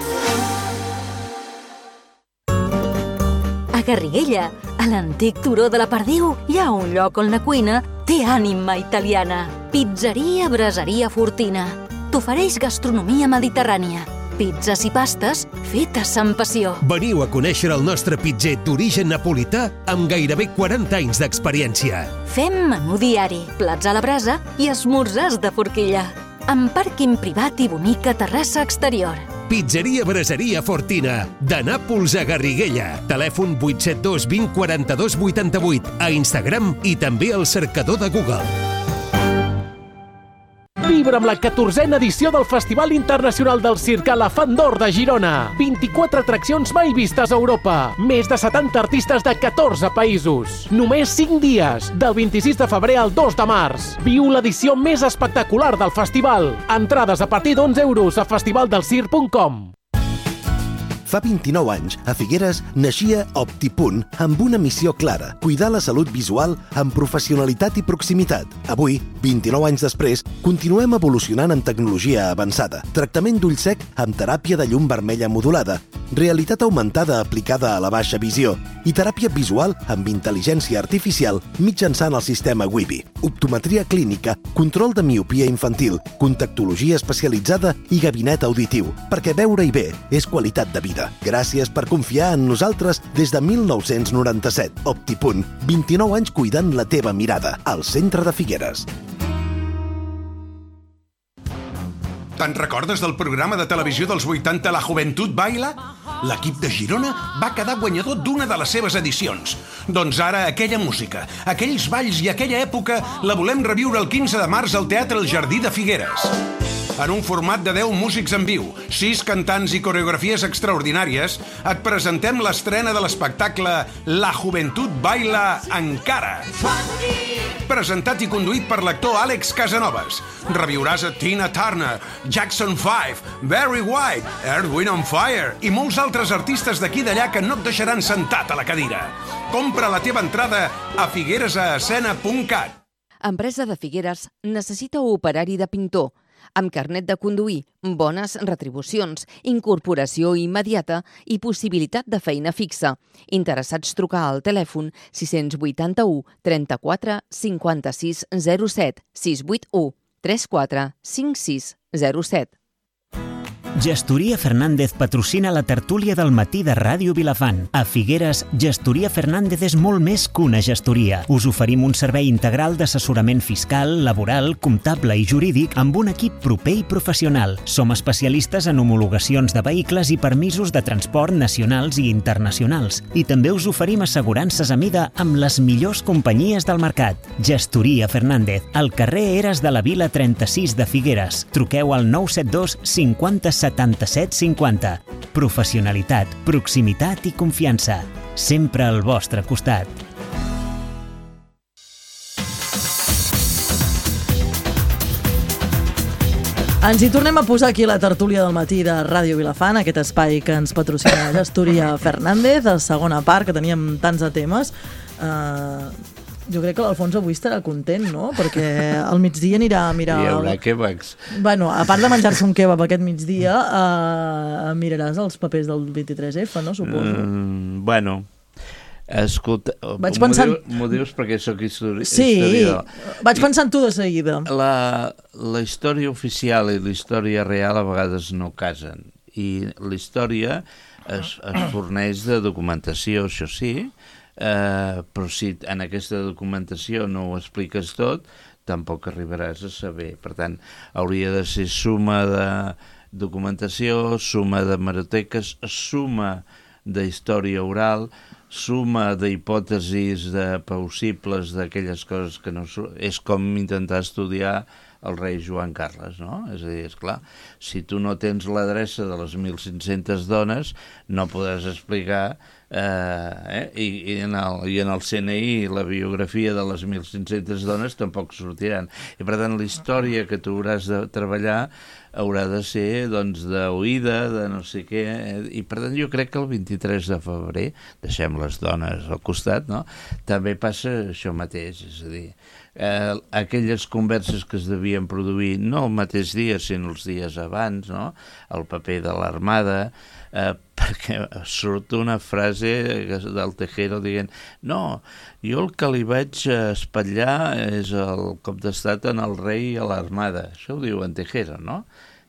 A Garriguella, a l'antic turó de la Perdiu, hi ha un lloc on la cuina té ànima italiana. Pizzeria Braseria Fortina. T'ofereix gastronomia mediterrània. Pizzas i pastes fetes amb passió. Veniu a conèixer el nostre pitzer d'origen napolità amb gairebé 40 anys d'experiència. Fem menú diari, plats a la brasa i esmorzars de forquilla. Amb pàrquing privat i bonica terrassa exterior. Pizzeria Braseria Fortina, de Nàpols a Garriguella. Telèfon 872 20 42 88, a Instagram i també al cercador de Google. Vibra amb la 14a edició del Festival Internacional del Circ Elefant d'Or de Girona. 24 atraccions mai vistes a Europa. Més de 70 artistes de 14 països. Només 5 dies, del 26 de febrer al 2 de març. Viu l'edició més espectacular del festival. Entrades a partir d'11 € a festivaldelcirc.com. Fa 29 anys, a Figueres, naixia Optipunt amb una missió clara: cuidar la salut visual amb professionalitat i proximitat. Avui, 29 anys després, continuem evolucionant en tecnologia avançada. Tractament d'ull sec amb teràpia de llum vermella modulada, realitat augmentada aplicada a la baixa visió i teràpia visual amb intel·ligència artificial mitjançant el sistema Wibi. Optometria clínica, control de miopia infantil, contactologia especialitzada i gabinet auditiu, perquè veure-hi bé és qualitat de vida. Gràcies per confiar en nosaltres des de 1997. Optipunt, 29 anys cuidant la teva mirada, al centre de Figueres. Te'n recordes del programa de televisió dels 80 La Joventut Baila? L'equip de Girona va quedar guanyador d'una de les seves edicions. Doncs ara aquella música, aquells balls i aquella època la volem reviure el 15 de març al Teatre El Jardí de Figueres. En un format de 10 músics en viu, 6 cantants i coreografies extraordinàries, et presentem l'estrena de l'espectacle La Joventut Baila Encara. Presentat i conduït per l'actor Àlex Casanovas. Reviuràs a Tina Turner, Jackson 5, Barry White, Earth, Wind & Fire i molts altres artistes d'aquí i d'allà que no et deixaran sentat a la cadira. Compra la teva entrada a figueresascena.cat. Empresa de Figueres necessita operari de pintor, amb carnet de conduir, bones retribucions, incorporació immediata i possibilitat de feina fixa. Interessats trucar al telèfon 681 34 56 07 681 34 56 07. Gestoria Fernández patrocina la tertúlia del matí de Ràdio Vilafant. A Figueres, Gestoria Fernández és molt més que una gestoria. Us oferim un servei integral d'assessorament fiscal, laboral, comptable i jurídic amb un equip proper i professional. Som especialistes en homologacions de vehicles i permisos de transport nacionals i internacionals. I també us oferim assegurances a mida amb les millors companyies del mercat. Gestoria Fernández, al carrer Eres de la Vila 36 de Figueres. Truqueu al 972 50 77 50. Professionalitat, proximitat i confiança. Sempre al vostre costat. Ens hi tornem a posar aquí a la tertúlia del matí de Ràdio Vilafant, aquest espai que ens patrocina Gestoria Fernández, a segona part, que teníem tants de temes. Jo crec que l'Alfons avui estarà content, no? Perquè al migdia anirà a mirar... Hi haurà kebabs. Bueno, a part de menjar-se un kebab aquest migdia, miraràs els papers del 23F, no? Suposo. Bueno, escolta... Vaig pensant... M'ho dius perquè sóc historiador. Sí, vaig pensar en tu de seguida. La història oficial i la història real a vegades no casen. I la història es forneix de documentació, això sí, però si en aquesta documentació no ho expliques tot, tampoc arribaràs a saber. Per tant, hauria de ser suma de documentació, suma de hemeroteques, suma d'història oral, suma d'hipòtesis de possibles d'aquelles coses que no... És com intentar estudiar el rei Joan Carles, no? És a dir, esclar, si tu no tens l'adreça de les 1.500 dones, no podràs explicar i en el CNI la biografia de les 1.500 dones tampoc sortiran. I per tant, la història que tu hauràs de treballar haurà de ser, doncs, d'oïda, de no sé què, i per tant jo crec que el 23 de febrer, deixem les dones al costat, no? També passa això mateix, és a dir, aquelles converses que es devien produir no el mateix dia, sinó els dies abans, no? El paper de l'Armada, perquè surt una frase del Tejero dient no, jo el que li vaig espatllar és el cop d'estat en el rei i a l'Armada. Això ho diu en Tejero, no?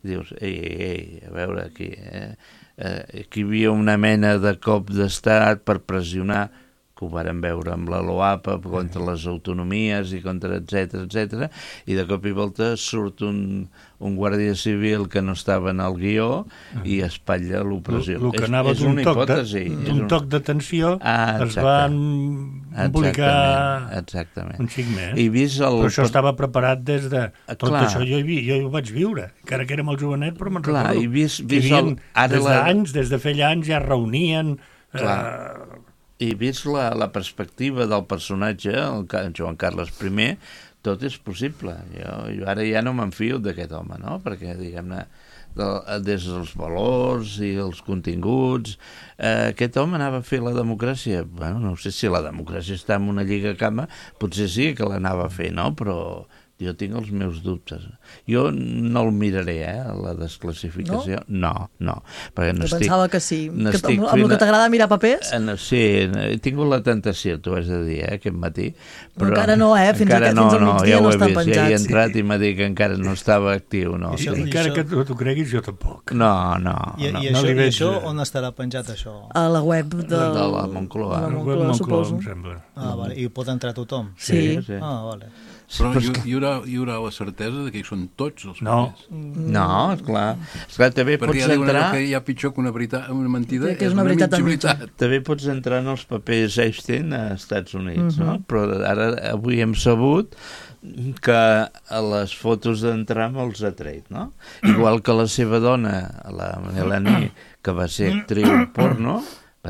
i dius, ei, a veure, aquí hi havia una mena de cop d'estat per pressionar, que ho varen veure amb la LOAPA contra les autonomies i contra etc, i de cop i volta surt un guàrdia civil que no estava en el guió i espatlla l'opressió. El que anava d'un toc d'atenció es van embolicar un xic més. Però això estava preparat des de... Tot això jo ho vaig viure, encara que érem el jovenet, però me'n recordo. Des de feia anys ja es reunien... I vist la perspectiva del personatge, el Joan Carles I, tot és possible. Jo ara ja no m'enfio d'aquest home, no? Perquè, diguem-ne, des dels valors i els continguts, aquest home anava a fer la democràcia. Bueno, no sé si la democràcia està en una lliga cama, potser sí que l'anava a fer, no? Però jo tinc els meus dubtes. Jo no el miraré, la desclassificació. No. Perquè no estic... pensava que sí. Amb el que t'agrada mirar papers? Sí, he tingut la tentació, t'ho has de dir, aquest matí. Però encara no, fins al migdia no està penjat. Ja he entrat i m'ha dit que encara no estava actiu. Encara que tu creguis, jo tampoc. No. I això on estarà penjat, això? A la web de la Moncloa. A la Moncloa, suposo. I pot entrar tothom? Sí. Vale. Però hi haurà la certesa de que hi són tots els papers? No, esclar. També pots entrar... Perquè hi ha pitjor que una mentida, és una veritat. També pots entrar en els papers Epstein a Estats Units, no? Però ara avui hem sabut que a les fotos d'entrar els ha tret, no? Igual que la seva dona, la Melanie, que va ser actriu porno,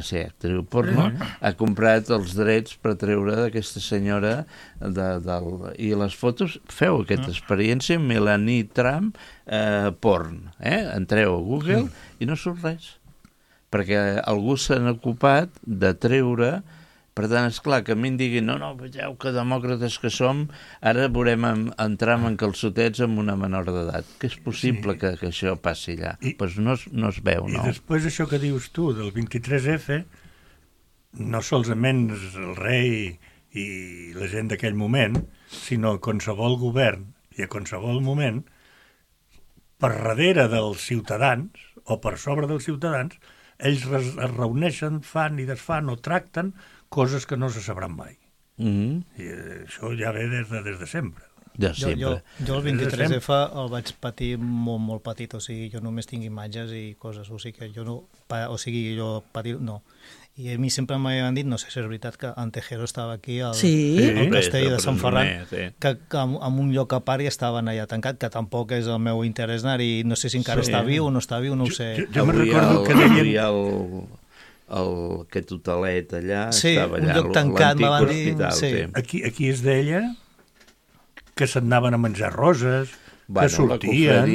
ha comprat els drets per treure d'aquesta senyora i les fotos, feu aquesta experiència, Melanie Trump porn, entreu a Google i no surt res, perquè algú s'ha ocupat de treure. Per tant, esclar, que a mi em diguin no, veieu que demòcrates que som, ara veurem entrar en calçotets amb una menor d'edat, que és possible que això passi allà. Doncs no es veu, no? I després això que dius tu, del 23F, no solament el rei i la gent d'aquell moment, sinó qualsevol govern i a qualsevol moment, per darrere dels ciutadans, o per sobre dels ciutadans, ells es reuneixen, fan i desfan o tracten coses que no se sabran mai. I això ja ve des de sempre. Jo el 23F el vaig patir molt petit, o sigui, jo només tinc imatges i coses, o sigui, jo patir, no. I a mi sempre m'havien dit, no sé si és veritat, que Antejero estava aquí al castell de Sant Ferran, que en un lloc a part i estaven allà tancat, que tampoc és el meu interès anar-hi, no sé si encara està viu o no està viu, no ho sé. Jo me recordo que deien... aquest hotelet allà, estava allà, un lloc tancat, l'antic hospital. Aquí es deia que s'anaven a menjar roses, que sortien,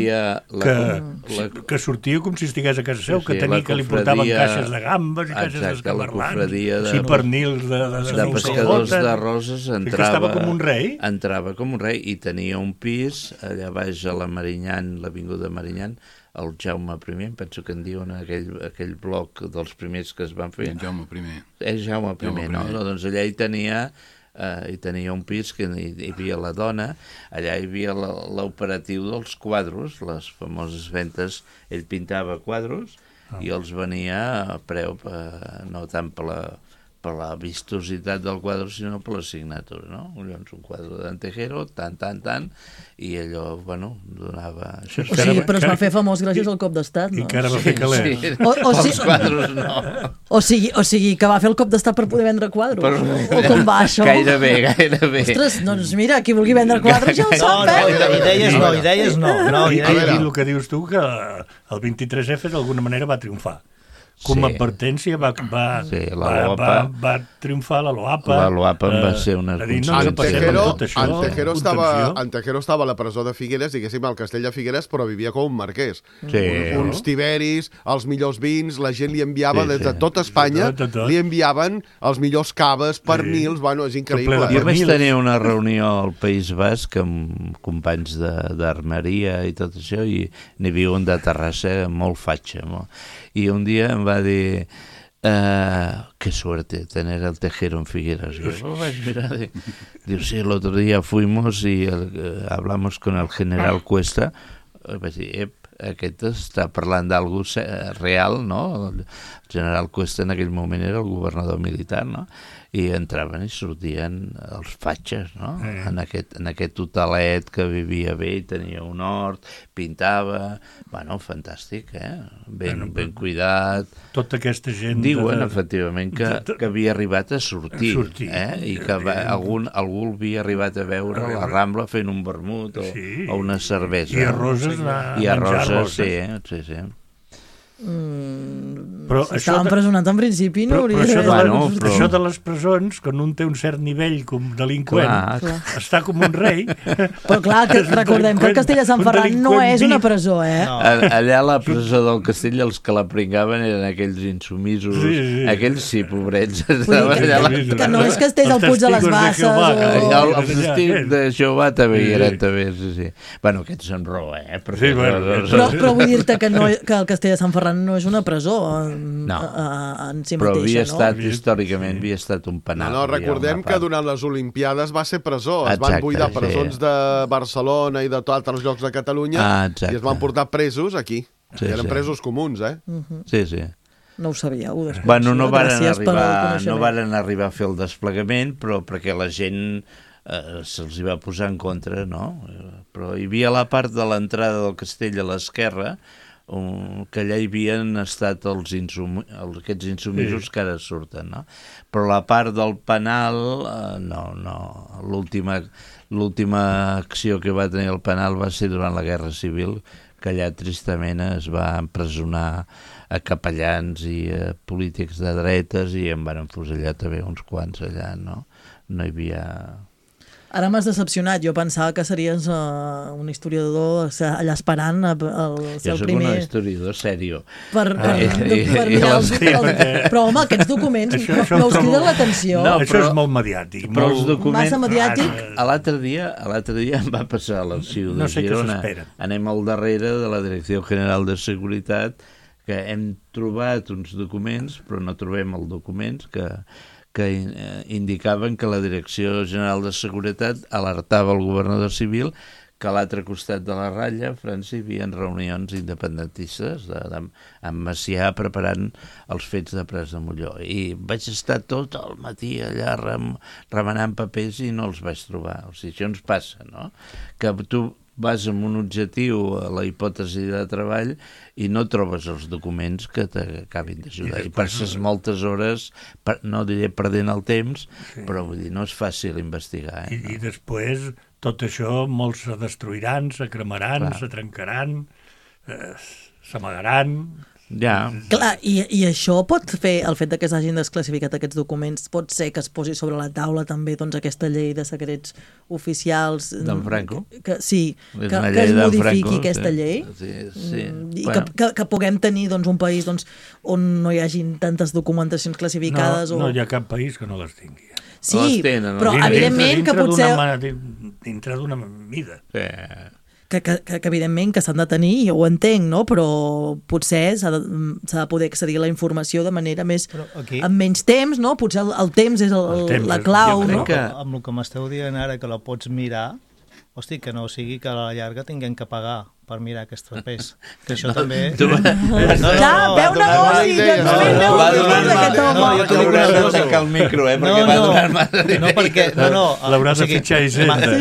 que sortia com si estigués a casa seu, que li portaven caixes de gambes i caixes d'escamarlans, i pernils de pescadors de roses. Que estava com un rei. Entrava com un rei i tenia un pis allà baix a la Marinyan, l'avinguda Marinyan, el Jaume I, penso que en diuen aquell bloc dels primers que es van fer. Jaume I. És Jaume I, no? Doncs allà hi tenia un pis que hi havia la dona, allà hi havia l'operatiu dels quadros, les famoses ventes, ell pintava quadros i els venia a preu, no tant per la vistositat del quadre, sinó per la signatura, no? Llavors, un quadre d'Antejero, tant, i allò, bueno, donava... O sigui, però es va fer famós gràcies al cop d'estat, no? I que ara va fer calés. Els quadres, no. O sigui, que va fer el cop d'estat per poder vendre quadros. O com va, això? Gairebé. Ostres, doncs mira, qui vulgui vendre quadros ja el sap, Idees no. I el que dius tu, que el 23F d'alguna manera va triomfar. Com a advertència va triomfar la LOAPA. La LOAPA va ser una Antejero estava a la presó de Figueres, diguéssim, al castell de Figueres, però vivia com un marquès. Uns tiberis, els millors vins, la gent li enviava des de tota Espanya, li enviaven els millors caves, pernils, bueno, és increïble. Jo vaig tenir una reunió al País Basc amb companys d'armeria i tot això, i n'hi havia un de Terrassa molt fatxa, i un dia em va dir qué suerte tener al Tejero en Figueras. Yo vaig mirar, diu, sí, el otro día fuimos y hablamos con el general Cuesta. Vaig dir, aquest està parlant d'algú real, no? El general Cuesta en aquell moment era el governador militar, no? I entraven i sortien els fatxes, no? En aquest hotelet que vivia bé, tenia un hort, pintava... Bueno, fantàstic, ben cuidat. Tota aquesta gent... Diuen, efectivament, que havia arribat a sortir. I que algú havia arribat a veure la Rambla fent un vermut o una cervesa. I a Roses sí. Però si estava empresonat en principi no hauria d'haver... Això de les presons, quan un té un cert nivell com delinqüent, està com un rei. Però clar, recordem que el Castell de Sant Ferran no és una presó, Allà a la presó del Castell els que la pringaven eren aquells insumisos, aquells sí, pobrets. Que no és que estigués al Puig de les Basses els testigos de Jehovà també hi eren, sí. Bueno, aquests són raó, Però vull dir-te que el Castell de Sant Ferran no és una presó en si mateixa, però havia estat, històricament, havia estat un penal. No, recordem que durant les Olimpiades va ser presó. Es van buidar presons de Barcelona i de altres llocs de Catalunya i es van portar presos aquí. Eren presos comuns, Sí. No ho sabíeu. Bueno, no varen arribar a fer el desplegament, però perquè la gent se'ls hi va posar en contra, no? Però hi havia la part de l'entrada del castell a l'esquerra, que allà hi havien estat aquests insumisos que ara surten, no? Però la part del penal, no. L'última acció que va tenir el penal va ser durant la Guerra Civil, que allà tristament es va empresonar a capellans i a polítics de dretes i en van enfusellar també uns quants allà, no? No hi havia... Ara m'has decepcionat, jo pensava que series un historiador allà esperant el seu primer... Jo soc un historiador sèrio. Però home, aquests documents no us criden l'atenció. Això és molt mediàtic. Massa mediàtic. L'altre dia em va passar a l'Arxiu de Girona. Anem al darrere de la Direcció General de Seguretat, que hem trobat uns documents, però no trobem els documents que indicaven que la Direcció General de Seguretat alertava el governador civil que a l'altre costat de la ratlla, a França, hi havia reunions independentistes amb Macià preparant els fets de Pras de Molló. I vaig estar tot el matí allà remenant papers i no els vaig trobar. O sigui, això ens passa, no? Que tu vas amb un objectiu a la hipòtesi de treball i no trobes els documents que t'acabin d'ajudar. I passes moltes hores, no diré perdent el temps, però vull dir, no és fàcil investigar. I després tot això molts se destruiran, se cremaran, se trencaran, s'amagaran... Clar, i això pot fer, el fet que s'hagin desclassificat aquests documents, pot ser que es posi sobre la taula també aquesta llei de secrets oficials... D'en Franco? Que es modifiqui aquesta llei i que puguem tenir un país on no hi hagin tantes documentacions classificades. No hi ha cap país que no les tingui. Sí, però evidentment que potser... Dintre d'una mida. Que evidentment que s'han de tenir, jo ho entenc, no? Però potser s'ha de poder accedir a la informació de manera més... amb menys temps, no? Potser el temps és la clau, no? Amb el que m'esteu dient ara, que la pots mirar, hosti, que no sigui que a la llarga tinguem que pagar per mirar aquests papers. Que això també... Clar, veu negoci, va donar a tancar el micro, perquè va donar-me... No, perquè... L'hauràs de fitxar Hisenda.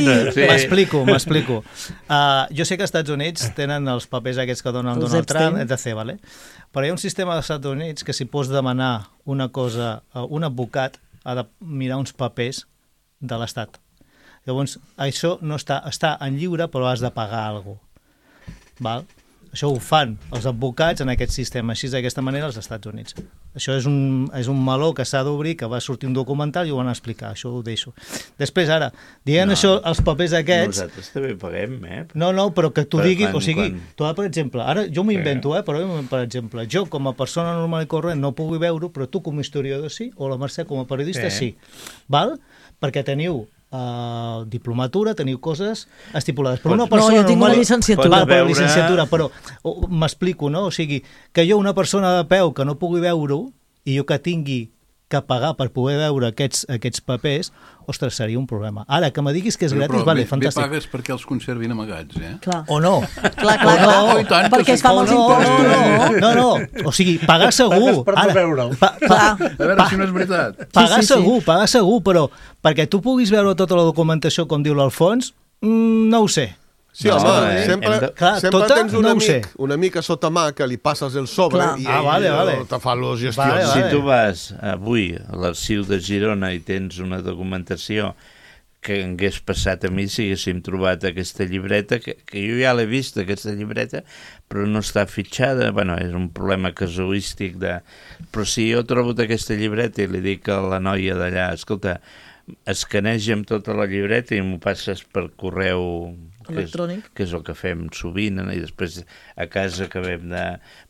M'explico. Jo sé que als Estats Units tenen els papers aquests que donen Donald Trump, etc. Però hi ha un sistema als Estats Units que si pots demanar una cosa a un advocat ha de mirar uns papers de l'Estat. Llavors, això no està en lliure, però has de pagar alguna cosa. Val? Això ho fan els advocats en aquest sistema, així d'aquesta manera als Estats Units. Això és un meló que s'ha d'obrir, que va sortir un documental i ho van explicar, això ho deixo. Després, ara, dient això, els papers aquests... Nosaltres també paguem, No, però que t'ho digui, o sigui, tu, per exemple, ara jo m'ho invento, però per exemple, jo com a persona normal i corrent no pugui veure, però tu com a historiador sí, o la Mercè com a periodista sí. Val? Perquè teniu diplomatura, teniu coses estipulades. Però una persona jo tinc una llicenciatura. Però m'explico, no? O sigui, que jo, una persona de peu que no pugui veure-ho, i jo que tingui que pagar per poder veure aquests papers, ostres, seria un problema. Ara, que me diguis que és gratis, vale, fantàstic. Bé pagues perquè els conservin amagats, Clar. O no. Clar, perquè es fa amb els impostos. No, o sigui, pagar segur. Per no veure'l. A veure si no és veritat. Pagar segur, però perquè tu puguis veure tota la documentació, com diu l'Alfons, no ho sé. Sí, home, sempre tens un amic a sota mà que li passes el sobre i ell te fa la gestió. Si tu vas avui a l'Arxiu de Girona i tens una documentació que hagués passat a mi si haguéssim trobat aquesta llibreta, que jo ja l'he vist, aquesta llibreta, però no està fitxada. Bueno, és un problema casuístic Però si jo trobo aquesta llibreta i li dic a la noia d'allà, escolta, escanegem tota la llibreta i m'ho passes per correu electrònic, que és el que fem sovint, i després a casa acabem de...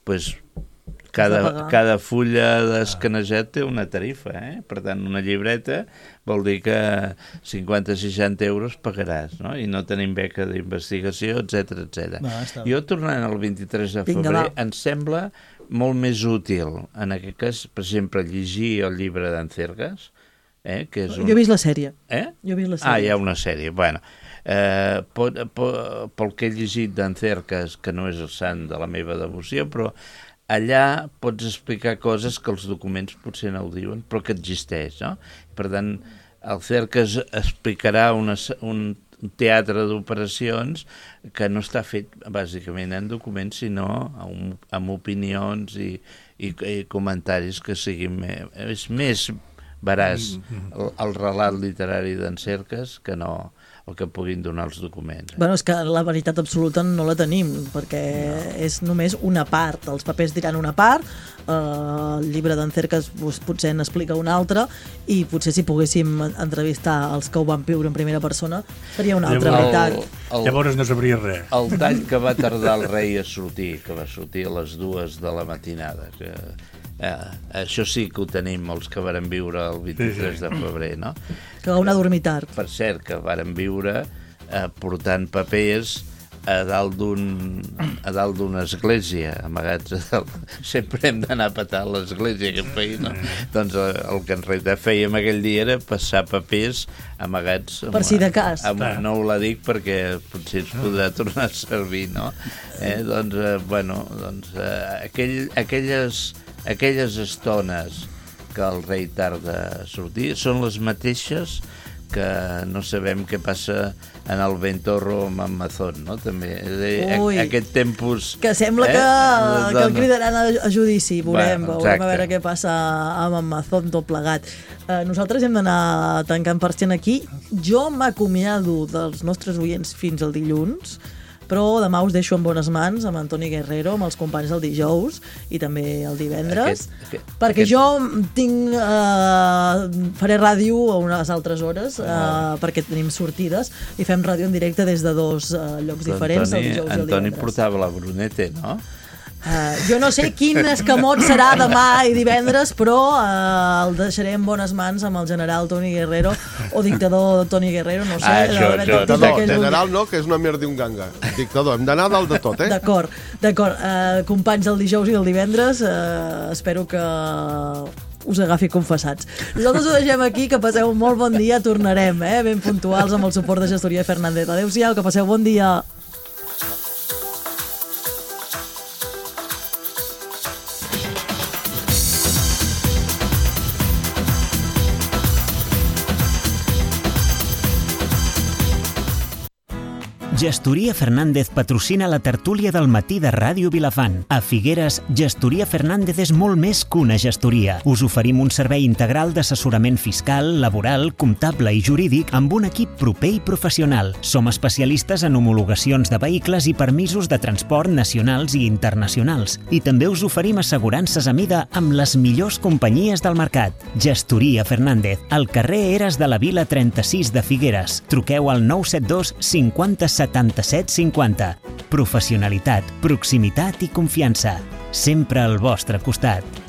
Cada fulla d'escanejat té una tarifa, Per tant, una llibreta vol dir que 50-60 euros pagaràs, no? I no tenim beca d'investigació, etc. Jo, tornant al 23 de febrer, em sembla molt més útil, en aquest cas, per exemple, llegir el llibre d'en Cercas, que és Jo he vist la sèrie. Jo he vist la sèrie. Hi ha una sèrie. Bueno, pel que he llegit d'en Cercas, que no és el sant de la meva devoció, però allà pots explicar coses que els documents potser no ho diuen, però que existeix, no? Per tant, el Cercas explicarà un teatre d'operacions que no està fet bàsicament en documents, sinó amb opinions i comentaris que siguin més veràs el relat literari d'en Cercas que no el que puguin donar els documents. Bueno, és que la veritat absoluta no la tenim, perquè és només una part. Els papers diran una part, el llibre d'en Cercas potser n'explica una altra, i potser si poguéssim entrevistar els que ho van viure en primera persona seria una altra veritat. Llavors no sabria res. El tall que va tardar el rei a sortir, que va sortir a les 2 de la matinada, que això sí que ho tenim els que varen viure el 23 de febrer, no? Que va anar a dormir tard. Per cert, que varen viure portant papers a dalt d'una església, amagats a dalt. Sempre hem d'anar a petar a l'església que feia, no? Doncs el que en realitat fèiem aquell dia era passar papers amagats. Per si de cas. No ho la dic perquè potser ens podrà tornar a servir, no? Aquelles estones que el rei tarda a sortir són les mateixes que no sabem què passa en el Ventorro amb en Mazón, no? També aquest tempus... Que sembla que el cridaran a judici, veurem a veure què passa amb en Mazón tot plegat. Nosaltres hem d'anar tancant persiana aquí. Jo m'acomiado dels nostres oients fins al dilluns, però demà us deixo en bones mans amb Antoni Guerrero, amb els companys del dijous i també el divendres, perquè jo faré ràdio a unes altres hores, perquè tenim sortides i fem ràdio en directe des de 2 llocs diferents, el dijous i el divendres. Antoni portava la Brunete, no? Jo no sé quin escamot serà demà i divendres, però el deixaré en bones mans amb el general Toni Guerrero, o dictador Toni Guerrero, no sé. General no, que és una merda un ganga. Dictador, hem d'anar dalt de tot, D'acord. Companys del dijous i del divendres, espero que us agafi confessats. Nosaltres ho deixem aquí, que passeu un molt bon dia, tornarem, ben puntuals amb el suport de Gestoria Fernández. Adéu-siau, que passeu bon dia. Gestoria Fernández patrocina la tertúlia del matí de Ràdio Vilafant. A Figueres, Gestoria Fernández és molt més que una gestoria. Us oferim un servei integral d'assessorament fiscal, laboral, comptable i jurídic amb un equip proper i professional. Som especialistes en homologacions de vehicles i permisos de transport nacionals i internacionals. I també us oferim assegurances a mida amb les millors companyies del mercat. Gestoria Fernández, al carrer Eres de la Vila 36 de Figueres. Truqueu al 972 50 77 50. Professionalitat, proximitat i confiança. Sempre al vostre costat.